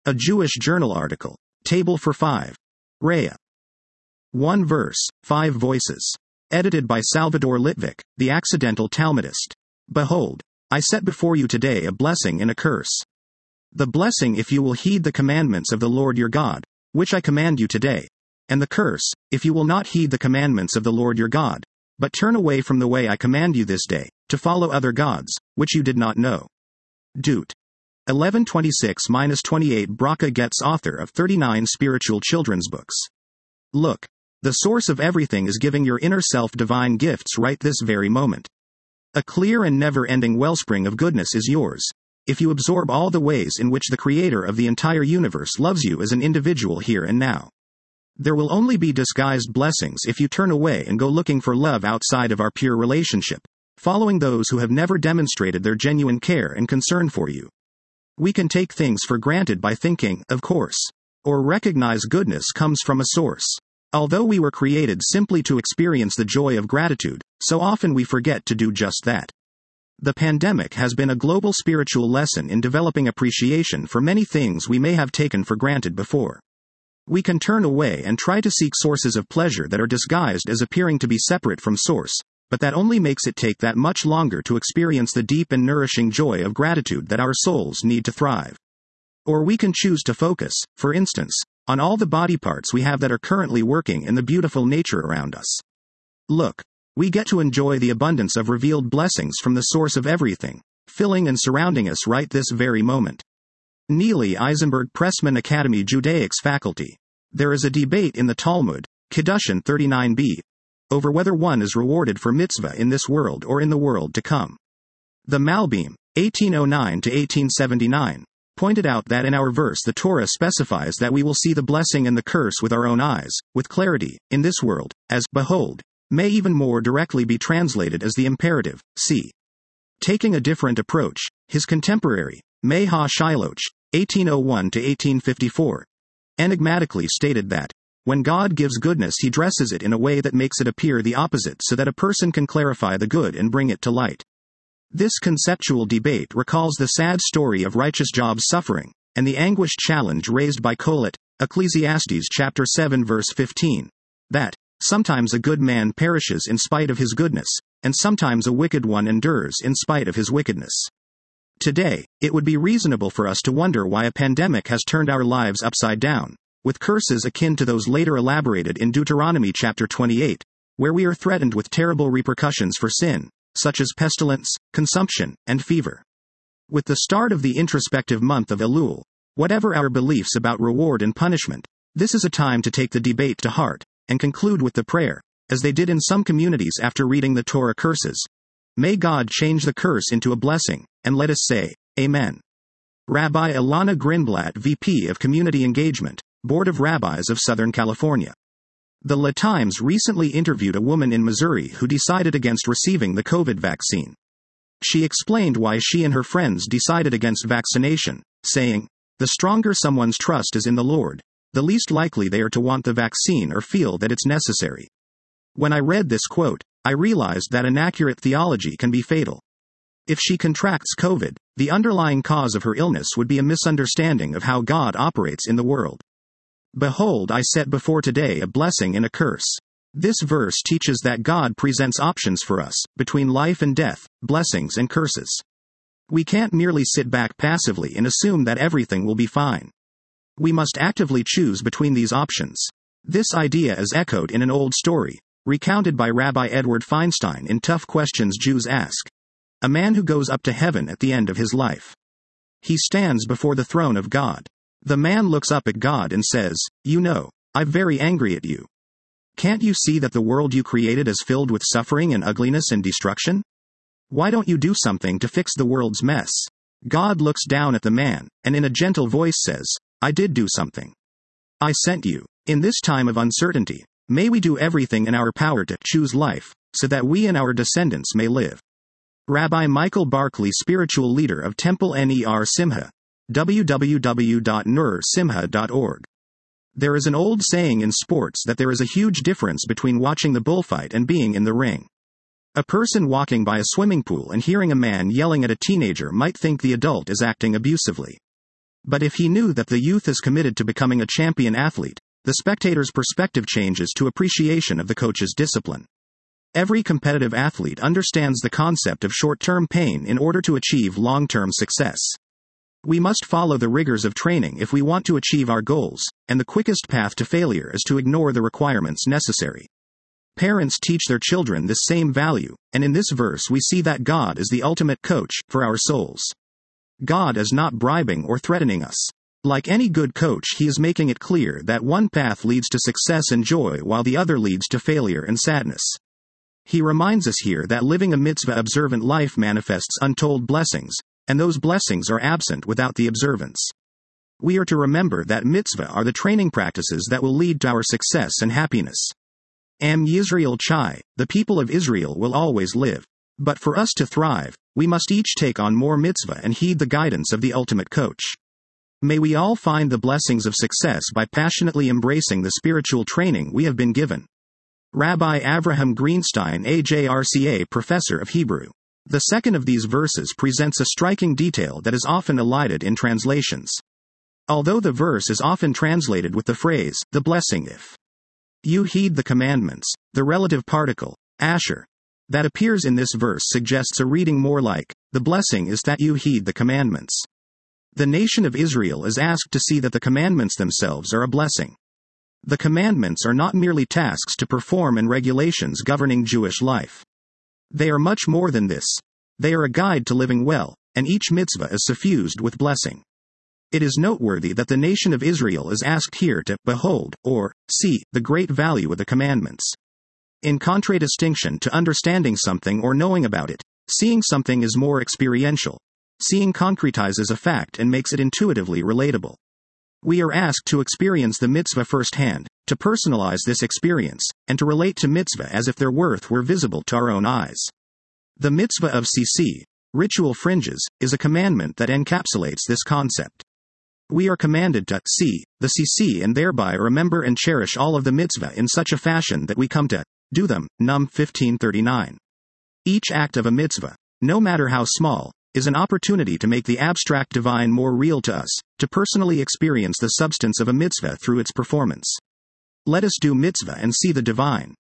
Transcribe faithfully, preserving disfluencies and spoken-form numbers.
A Jewish journal article. Table for five. Raya. One verse, five voices. Edited by Salvador Litvik, the accidental Talmudist. Behold, I set before you today a blessing and a curse. The blessing if you will heed the commandments of the Lord your God, which I command you today, and the curse, if you will not heed the commandments of the Lord your God, but turn away from the way I command you this day, to follow other gods, which you did not know. Dut. eleven twenty-six to twenty-eight Bracha Getz, author of thirty-nine spiritual children's books. Look, the source of everything is giving your inner self divine gifts right this very moment. A clear and never-ending wellspring of goodness is yours, if you absorb all the ways in which the Creator of the entire universe loves you as an individual here and now. There will only be disguised blessings if you turn away and go looking for love outside of our pure relationship, following those who have never demonstrated their genuine care and concern for you. We can take things for granted by thinking, of course, or recognize goodness comes from a source. Although we were created simply to experience the joy of gratitude, so often we forget to do just that. The pandemic has been a global spiritual lesson in developing appreciation for many things we may have taken for granted before. We can turn away and try to seek sources of pleasure that are disguised as appearing to be separate from source, but that only makes it take that much longer to experience the deep and nourishing joy of gratitude that our souls need to thrive. Or we can choose to focus, for instance, on all the body parts we have that are currently working in the beautiful nature around us. Look, we get to enjoy the abundance of revealed blessings from the source of everything, filling and surrounding us right this very moment. Neely Eisenberg Pressman Academy Judaics faculty. There is a debate in the Talmud, Kiddushin thirty-nine b, over whether one is rewarded for mitzvah in this world or in the world to come. The Malbim, eighteen oh nine to eighteen seventy-nine, pointed out that in our verse the Torah specifies that we will see the blessing and the curse with our own eyes, with clarity, in this world, as, behold, may even more directly be translated as the imperative, see. Taking a different approach, his contemporary, Meha Shiloch, eighteen oh one to eighteen fifty-four, enigmatically stated that, when God gives goodness he dresses it in a way that makes it appear the opposite so that a person can clarify the good and bring it to light. This conceptual debate recalls the sad story of righteous Job's suffering, and the anguished challenge raised by Kohelet, Ecclesiastes chapter seven verse fifteen, that, sometimes a good man perishes in spite of his goodness, and sometimes a wicked one endures in spite of his wickedness. Today, it would be reasonable for us to wonder why a pandemic has turned our lives upside down, with curses akin to those later elaborated in Deuteronomy chapter twenty-eight, where we are threatened with terrible repercussions for sin, such as pestilence, consumption, and fever. With the start of the introspective month of Elul, whatever our beliefs about reward and punishment, this is a time to take the debate to heart, and conclude with the prayer, as they did in some communities after reading the Torah curses. May God change the curse into a blessing, and let us say, Amen. Rabbi Ilana Grinblatt, V P of Community Engagement, Board of Rabbis of Southern California. The La Times recently interviewed a woman in Missouri who decided against receiving the COVID vaccine. She explained why she and her friends decided against vaccination, saying, "The stronger someone's trust is in the Lord, the least likely they are to want the vaccine or feel that it's necessary." When I read this quote, I realized that inaccurate theology can be fatal. If she contracts COVID, the underlying cause of her illness would be a misunderstanding of how God operates in the world. Behold, I set before today a blessing and a curse. This verse teaches that God presents options for us, between life and death, blessings and curses. We can't merely sit back passively and assume that everything will be fine. We must actively choose between these options. This idea is echoed in an old story, recounted by Rabbi Edward Feinstein in Tough Questions Jews Ask. A man who goes up to heaven at the end of his life. He stands before the throne of God. The man looks up at God and says, "You know, I'm very angry at you. Can't you see that the world you created is filled with suffering and ugliness and destruction? Why don't you do something to fix the world's mess?" God looks down at the man, and in a gentle voice says, "I did do something. I sent you. In this time of uncertainty, may we do everything in our power to choose life, so that we and our descendants may live." Rabbi Michael Barkley, spiritual leader of Temple Ner Simcha, w w w dot ner simcha dot org. There is an old saying in sports that there is a huge difference between watching the bullfight and being in the ring. A person walking by a swimming pool and hearing a man yelling at a teenager might think the adult is acting abusively. But if he knew that the youth is committed to becoming a champion athlete, the spectator's perspective changes to appreciation of the coach's discipline. Every competitive athlete understands the concept of short-term pain in order to achieve long-term success. We must follow the rigors of training if we want to achieve our goals, and the quickest path to failure is to ignore the requirements necessary. Parents teach their children this same value, and in this verse we see that God is the ultimate coach for our souls. God is not bribing or threatening us. Like any good coach, he is making it clear that one path leads to success and joy while the other leads to failure and sadness. He reminds us here that living a mitzvah-observant life manifests untold blessings, and those blessings are absent without the observance. We are to remember that mitzvah are the training practices that will lead to our success and happiness. Am Yisrael Chai, the people of Israel will always live. But for us to thrive, we must each take on more mitzvah and heed the guidance of the ultimate coach. May we all find the blessings of success by passionately embracing the spiritual training we have been given. Rabbi Avraham Greenstein, A J R C A professor of Hebrew. The second of these verses presents a striking detail that is often elided in translations. Although the verse is often translated with the phrase, the blessing if you heed the commandments, the relative particle, asher, that appears in this verse suggests a reading more like, the blessing is that you heed the commandments. The nation of Israel is asked to see that the commandments themselves are a blessing. The commandments are not merely tasks to perform and regulations governing Jewish life. They are much more than this. They are a guide to living well, and each mitzvah is suffused with blessing. It is noteworthy that the nation of Israel is asked here to behold, or see, the great value of the commandments. In contradistinction to understanding something or knowing about it, seeing something is more experiential. Seeing concretizes a fact and makes it intuitively relatable. We are asked to experience the mitzvah firsthand, to personalize this experience, and to relate to mitzvah as if their worth were visible to our own eyes. The mitzvah of C C, ritual fringes, is a commandment that encapsulates this concept. We are commanded to see the C C and thereby remember and cherish all of the mitzvah in such a fashion that we come to do them. Num fifteen thirty-nine. Each act of a mitzvah, no matter how small, is an opportunity to make the abstract divine more real to us, to personally experience the substance of a mitzvah through its performance. Let us do mitzvah and see the divine.